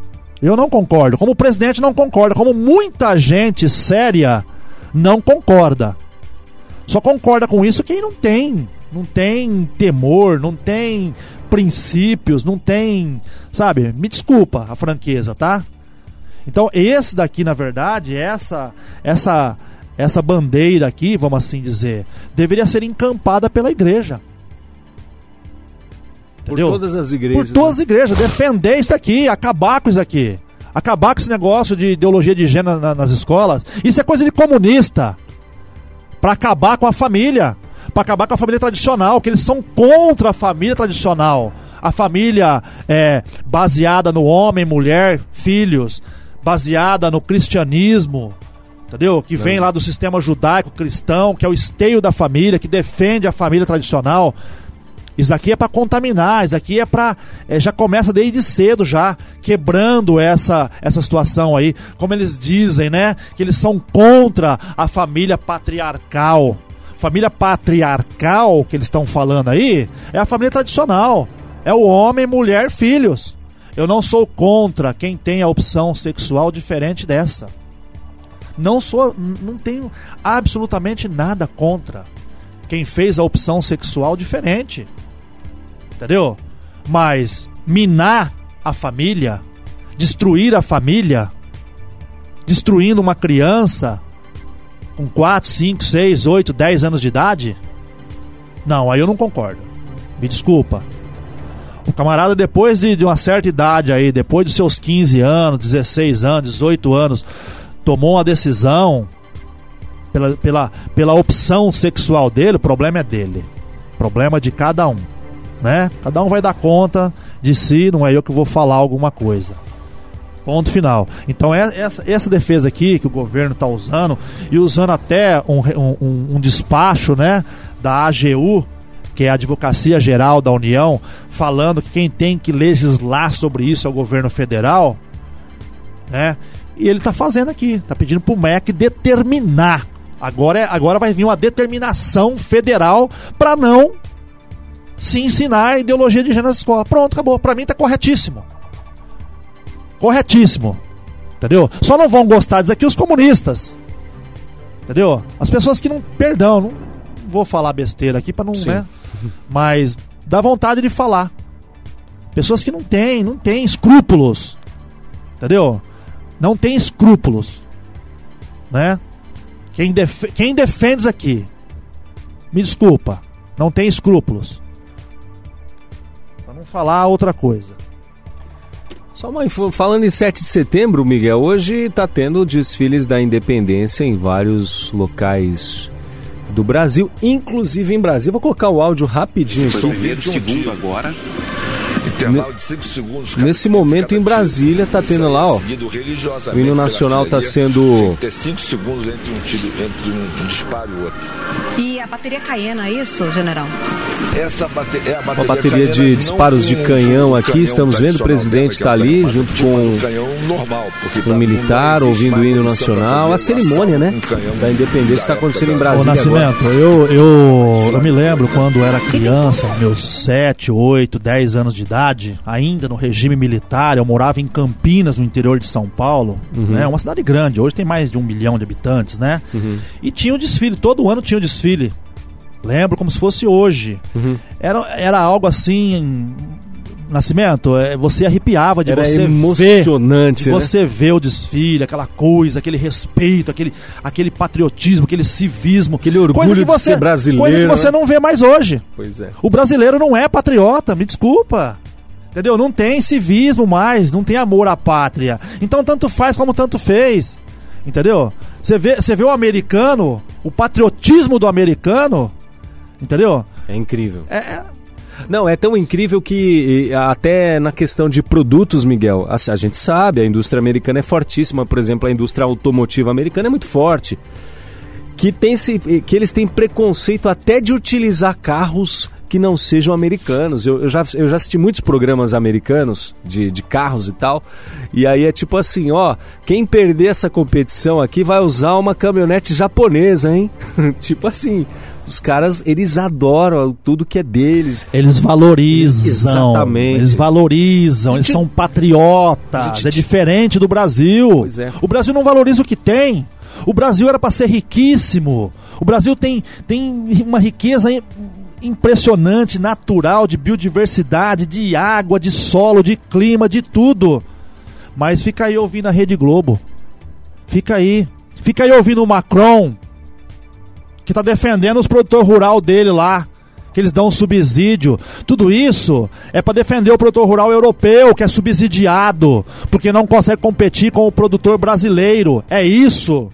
Como o presidente não concorda, como muita gente séria não concorda. Só concorda com isso quem não tem temor, não tem princípios, não tem, sabe? Me desculpa a franqueza, tá? Então esse daqui, na verdade, essa bandeira aqui, vamos assim dizer, deveria ser encampada pela igreja. Entendeu? Por todas as igrejas. Por todas as igrejas, defender isso daqui, acabar com isso aqui. Acabar com esse negócio de ideologia de gênero nas escolas. Isso é coisa de comunista. Para acabar com a família. Para acabar com a família tradicional, que eles são contra a família tradicional. A família baseada no homem, mulher, filhos, baseada no cristianismo, entendeu? Que vem lá do sistema judaico-cristão, que é o esteio da família, que defende a família tradicional. Isso aqui é para contaminar, isso aqui é para... já começa desde cedo já, quebrando essa situação aí. Como eles dizem, né? Que eles são contra a família patriarcal. Família patriarcal que eles estão falando aí é a família tradicional. É o homem, mulher, filhos. Eu não sou contra quem tem a opção sexual diferente dessa. Não tenho absolutamente nada contra quem fez a opção sexual diferente. Entendeu? Mas minar a família, destruir a família, destruindo uma criança com 4, 5, 6, 8, 10 anos de idade, não, aí eu não concordo. Me desculpa. O camarada, depois de uma certa idade aí, depois dos seus 15 anos, 16 anos, 18 anos, tomou uma decisão pela opção sexual dele, o problema é dele. O problema é de cada um, né? Cada um vai dar conta de si, não é eu que vou falar alguma coisa. Ponto final. Então essa defesa aqui que o governo está usando, e usando até um despacho, né, da AGU, que é a Advocacia Geral da União, falando que quem tem que legislar sobre isso é o governo federal, né? E ele está fazendo aqui, está pedindo para o MEC determinar. Agora vai vir uma determinação federal para não se ensinar a ideologia de gênero na escola. Pronto, acabou. Para mim está corretíssimo. Corretíssimo. Entendeu? Só não vão gostar disso aqui os comunistas. Entendeu? As pessoas que não... Perdão, não vou falar besteira aqui para não... né? Mas dá vontade de falar. Pessoas que não têm escrúpulos. Entendeu? Não tem escrúpulos. Né? Quem defende isso aqui, me desculpa, não tem escrúpulos. Para não falar outra coisa. Só falando em 7 de setembro, Miguel, hoje está tendo desfiles da independência em vários locais do Brasil, inclusive em Brasília. Vou colocar o áudio rapidinho. Foi o primeiro, segundo agora. Intervalo de 5 segundos. Nesse momento em Brasília tá tendo lá, ó, o hino nacional tá sendo... Tem que ter 5 segundos entre um disparo e outro. E a bateria Caiena, é isso, general? Essa é a Uma bateria de disparos de canhão aqui, estamos vendo, o presidente está ali junto com um militar ouvindo o hino nacional. A cerimônia, né, da independência está acontecendo em Brasília. Ô, Nascimento, eu me lembro quando eu era criança, meus 7, 8, 10 anos de idade, ainda no regime militar, eu morava em Campinas, no interior de São Paulo, né, uma cidade grande, hoje tem mais de 1 milhão de habitantes, né, e tinha um desfile, todo ano tinha um desfile. Lembro como se fosse hoje. Era algo assim, Nascimento, você arrepiava de era você emocionante, ver, né? Você ver o desfile, aquela coisa, aquele respeito, aquele patriotismo, aquele civismo, aquele orgulho de ser brasileiro. Coisa que você não vê mais hoje. Pois é. O brasileiro não é patriota, me desculpa. Entendeu? Não tem civismo mais, não tem amor à pátria. Então tanto faz como tanto fez. Entendeu? Você vê o americano, o patriotismo do americano, entendeu? É incrível. Não, é tão incrível que até na questão de produtos, Miguel, a gente sabe, a indústria americana é fortíssima, por exemplo, a indústria automotiva americana é muito forte, que eles têm preconceito até de utilizar carros que não sejam americanos. Eu já assisti muitos programas americanos de carros e tal, e aí é tipo assim, ó, quem perder essa competição aqui vai usar uma caminhonete japonesa, hein? Tipo assim, os caras, eles adoram tudo que é deles. Eles valorizam. Exatamente. Eles valorizam, eles são patriotas. É diferente do Brasil. Pois é. O Brasil não valoriza o que tem. O Brasil era para ser riquíssimo. O Brasil tem uma riqueza impressionante, natural, de biodiversidade, de água, de solo, de clima, de tudo. Mas fica aí ouvindo a Rede Globo. Fica aí ouvindo o Macron, que tá defendendo os produtores rurais dele lá, que eles dão um subsídio. Tudo isso é para defender o produtor rural europeu, que é subsidiado, porque não consegue competir com o produtor brasileiro. É isso.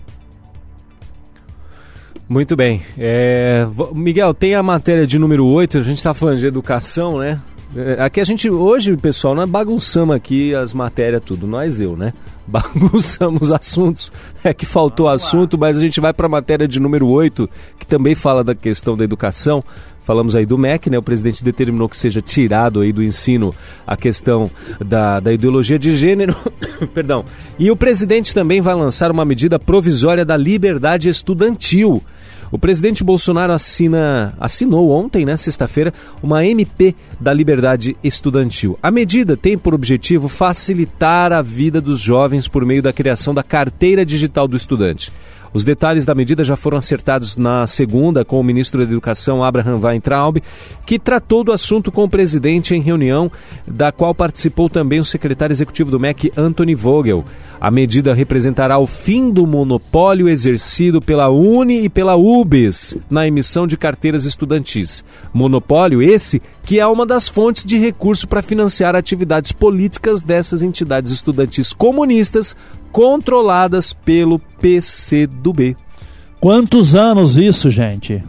Muito bem. Miguel, tem a matéria de número 8, a gente está falando de educação, né? Aqui a gente, hoje, pessoal, nós bagunçamos aqui as matérias tudo, né? Bagunçamos assuntos, é que faltou assunto, mas a gente vai para a matéria de número 8, que também fala da questão da educação. Falamos aí do MEC, né? O presidente determinou que seja tirado aí do ensino a questão da ideologia de gênero. Perdão. E o presidente também vai lançar uma medida provisória da liberdade estudantil. O presidente Bolsonaro assinou ontem, né, sexta-feira, uma MP da liberdade estudantil. A medida tem por objetivo facilitar a vida dos jovens por meio da criação da carteira digital do estudante. Os detalhes da medida já foram acertados na segunda com o ministro da Educação, Abraham Weintraub, que tratou do assunto com o presidente em reunião, da qual participou também o secretário executivo do MEC, Anthony Vogel. A medida representará o fim do monopólio exercido pela Uni e pela UBS na emissão de carteiras estudantis. Monopólio esse que é uma das fontes de recurso para financiar atividades políticas dessas entidades estudantis comunistas controladas pelo PCdoB. Quantos anos isso, gente?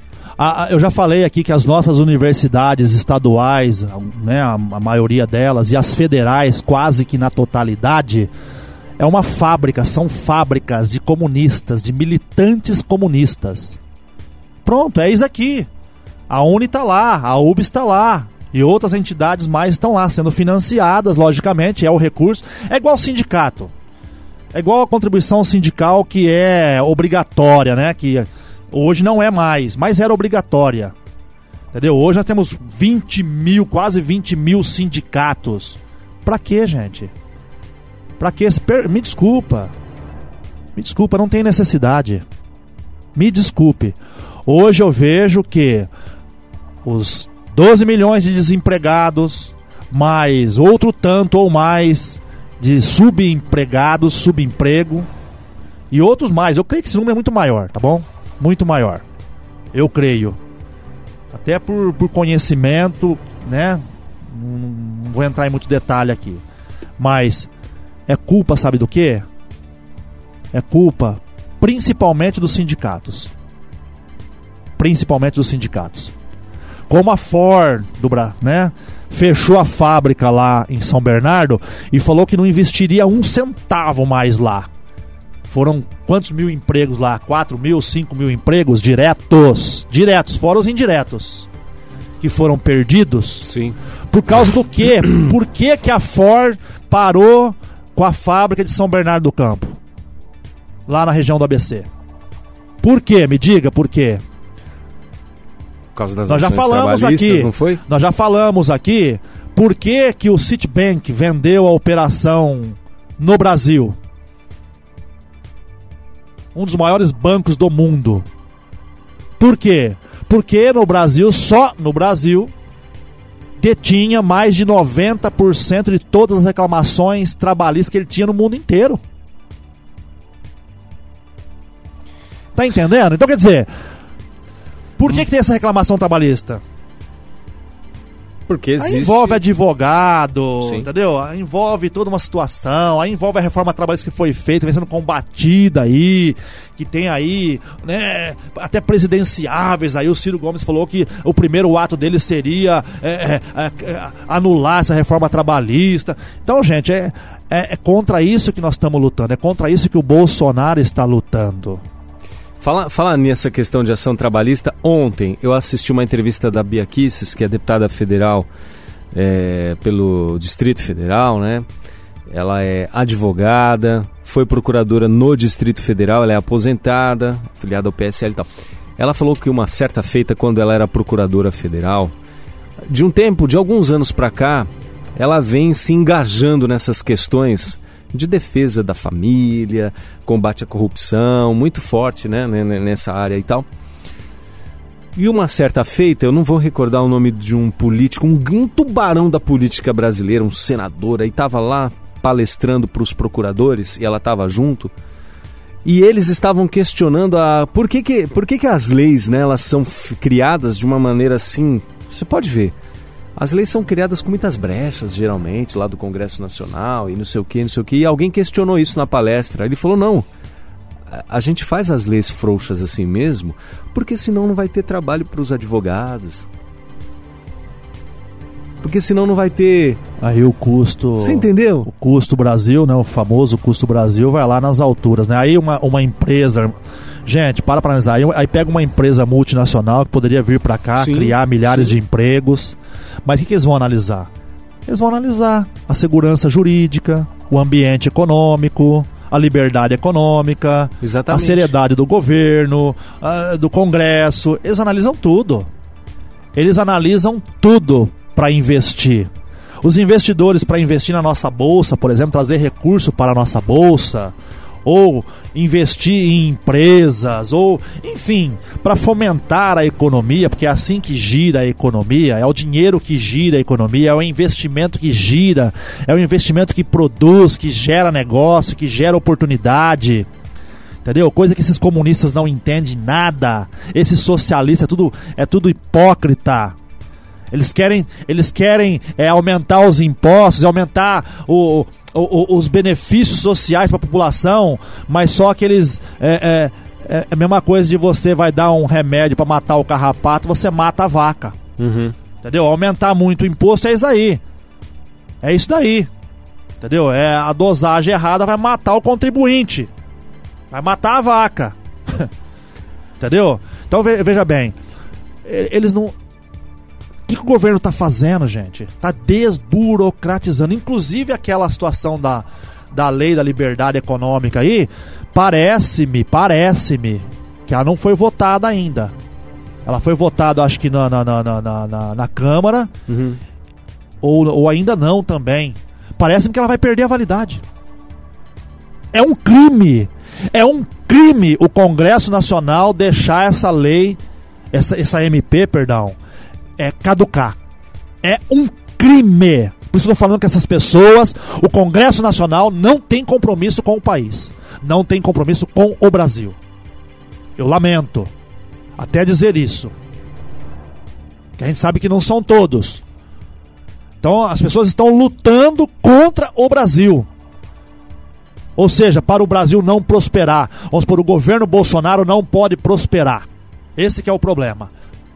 Eu já falei aqui que as nossas universidades estaduais, né, a maioria delas, e as federais quase que na totalidade, é uma fábrica, são fábricas de comunistas, de militantes comunistas. Pronto, é isso aqui. A Uni está lá, a UBS está lá, e outras entidades mais estão lá, sendo financiadas, logicamente, é o recurso. É igual ao sindicato. É igual a contribuição sindical que é obrigatória, né? Que hoje não é mais, mas era obrigatória. Entendeu? Hoje nós temos 20 mil, quase 20 mil sindicatos. Pra quê, gente? Pra quê? Me desculpa. Me desculpa, não tem necessidade. Me desculpe. Hoje eu vejo que os 12 milhões de desempregados, mais outro tanto ou mais de subempregados, subemprego e outros mais. Eu creio que esse número é muito maior, tá bom? Muito maior. Eu creio. Até por conhecimento, né? Não vou entrar em muito detalhe aqui. Mas é culpa, sabe do quê? É culpa principalmente dos sindicatos. Principalmente dos sindicatos. Como a Ford, né? fechou a fábrica lá em São Bernardo e falou que não investiria um centavo mais lá. Foram quantos mil empregos lá? 4 mil, 5 mil empregos diretos, fora os indiretos, que foram perdidos. Sim. Por causa do quê? Por que a Ford parou com a fábrica de São Bernardo do Campo? Lá na região do ABC. Por quê? Me diga por quê. Por causa das Nós já ações falamos trabalhistas, aqui, não foi? Nós já falamos aqui por que o Citibank vendeu a operação no Brasil. Um dos maiores bancos do mundo. Por quê? Porque no Brasil, só no Brasil, detinha mais de 90% de todas as reclamações trabalhistas que ele tinha no mundo inteiro. Tá entendendo? Então quer dizer, por que tem essa reclamação trabalhista? Porque existe... Aí envolve advogado, Sim. entendeu? Aí envolve toda uma situação, aí envolve a reforma trabalhista que foi feita, vem sendo combatida aí, que tem aí, né, até presidenciáveis. Aí o Ciro Gomes falou que o primeiro ato dele seria anular essa reforma trabalhista. Então, gente, é contra isso que nós estamos lutando, é contra isso que o Bolsonaro está lutando. Falar nessa questão de ação trabalhista, ontem eu assisti uma entrevista da Bia Kicis, que é deputada federal pelo Distrito Federal, né? Ela é advogada, foi procuradora no Distrito Federal, ela é aposentada, afiliada ao PSL e tal. Ela falou que uma certa feita, quando ela era procuradora federal, de alguns anos pra cá, ela vem se engajando nessas questões de defesa da família, combate à corrupção, muito forte, né, nessa área e tal. E uma certa feita, eu não vou recordar o nome de um político, um tubarão da política brasileira, um senador, aí estava lá palestrando para os procuradores, e ela estava junto, e eles estavam questionando por que as leis, né, elas são criadas de uma maneira assim, você pode ver, as leis são criadas com muitas brechas, geralmente, lá do Congresso Nacional, e não sei o que, e alguém questionou isso na palestra. Ele falou, não, a gente faz as leis frouxas assim mesmo, porque senão não vai ter trabalho para os advogados. Porque senão não vai ter... Aí o custo... Você entendeu? O custo Brasil, né, o famoso custo Brasil, vai lá nas alturas, né? Aí uma empresa... Gente, para analisar. Aí pega uma empresa multinacional que poderia vir para cá, sim, criar milhares de empregos. Mas o que eles vão analisar? Eles vão analisar a segurança jurídica, o ambiente econômico, a liberdade econômica, exatamente, a seriedade do governo, do Congresso. Eles analisam tudo. Eles analisam tudo para investir. Os investidores, para investir na nossa bolsa, por exemplo, trazer recurso para a nossa bolsa, ou investir em empresas, ou, enfim, para fomentar a economia, porque é assim que gira a economia, é o dinheiro que gira a economia, é o investimento que gira, é o investimento que produz, que gera negócio, que gera oportunidade, entendeu? Coisa que esses comunistas não entendem nada, esses socialistas é tudo hipócrita. Eles querem aumentar os impostos, aumentar os benefícios sociais para a população, mas só que eles... É a mesma coisa de você vai dar um remédio para matar o carrapato, você mata a vaca. Uhum. Entendeu? Aumentar muito o imposto é isso aí. É isso daí. Entendeu? A dosagem errada vai matar o contribuinte. Vai matar a vaca. Entendeu? Então veja bem. Eles não... O que o governo está fazendo, gente? Está desburocratizando. Inclusive aquela situação da lei da liberdade econômica aí, parece-me que ela não foi votada ainda. Ela foi votada, acho que na Câmara, uhum, ou ainda não também. Parece-me que ela vai perder a validade. É um crime o Congresso Nacional deixar essa lei, essa MP, perdão, caducar. É um crime. Por isso eu estou falando que essas pessoas, o Congresso Nacional não tem compromisso com o país, não tem compromisso com o Brasil. Eu lamento até dizer isso, que a gente sabe que não são todos. Então as pessoas estão lutando contra o Brasil, ou seja, para o Brasil não prosperar. Vamos supor, o governo Bolsonaro não pode prosperar. Esse que é o problema.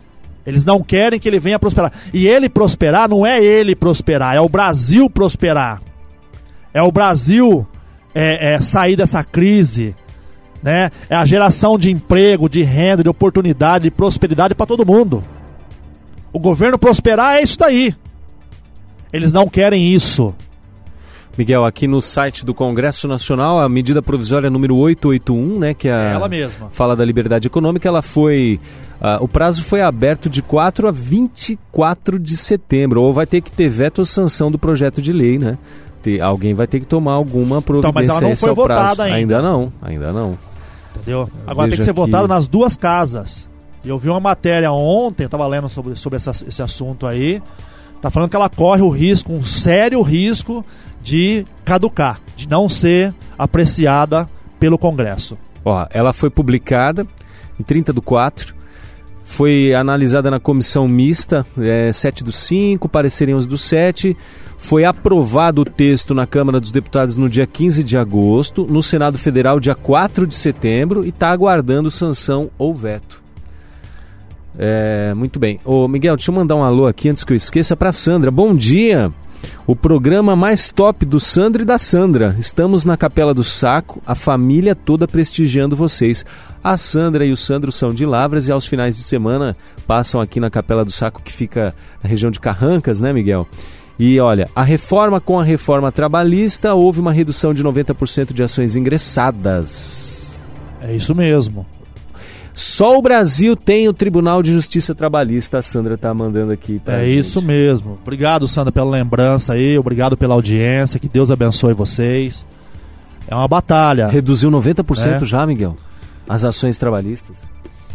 Eles não querem que ele venha prosperar. E ele prosperar não é ele prosperar, é o Brasil prosperar. É o Brasil sair dessa crise, né? É a geração de emprego, de renda, de oportunidade, de prosperidade para todo mundo. O governo prosperar é isso daí. Eles não querem isso. Miguel, aqui no site do Congresso Nacional, a medida provisória número 881, né, que é ela mesma. Fala da liberdade econômica, ela foi... o prazo foi aberto de 4 a 24 de setembro, ou vai ter que ter veto ou sanção do projeto de lei, né? Alguém vai ter que tomar alguma providência. Então, mas ela não foi votada ainda. Ainda não. Entendeu? Agora tem que ser votada nas duas casas. E eu vi uma matéria ontem, eu estava lendo sobre esse assunto aí, tá falando que ela corre o risco, um sério risco de caducar, de não ser apreciada pelo Congresso. Ó, ela foi publicada em 30/4, foi analisada na comissão mista 7/5, parecerem os do 7, foi aprovado o texto na Câmara dos Deputados no dia 15 de agosto, no Senado Federal dia 4 de setembro e está aguardando sanção ou veto. Muito bem. Ô Miguel, deixa eu mandar um alô aqui antes que eu esqueça para Sandra. Bom dia! O programa mais top do Sandro e da Sandra. Estamos na Capela do Saco, a família toda prestigiando vocês. A Sandra e o Sandro são de Lavras e aos finais de semana passam aqui na Capela do Saco, que fica na região de Carrancas, né, Miguel? E olha, com a reforma trabalhista, houve uma redução de 90% de ações ingressadas. É isso mesmo. Só o Brasil tem o Tribunal de Justiça Trabalhista, a Sandra tá mandando aqui pra gente. Isso mesmo. Obrigado, Sandra, pela lembrança aí, obrigado pela audiência, que Deus abençoe vocês. É uma batalha. Reduziu 90% já, Miguel, as ações trabalhistas.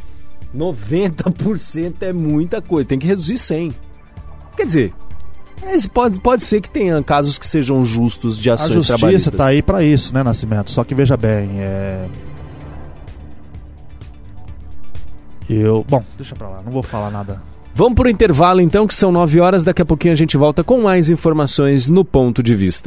90% é muita coisa, tem que reduzir 100%. Quer dizer, pode ser que tenha casos que sejam justos de ações trabalhistas. A justiça tá aí pra isso, né, Nascimento? Só que veja bem, Bom, deixa pra lá, não vou falar nada. Vamos pro intervalo então, que são 9 horas, daqui a pouquinho a gente volta com mais informações no Ponto de Vista.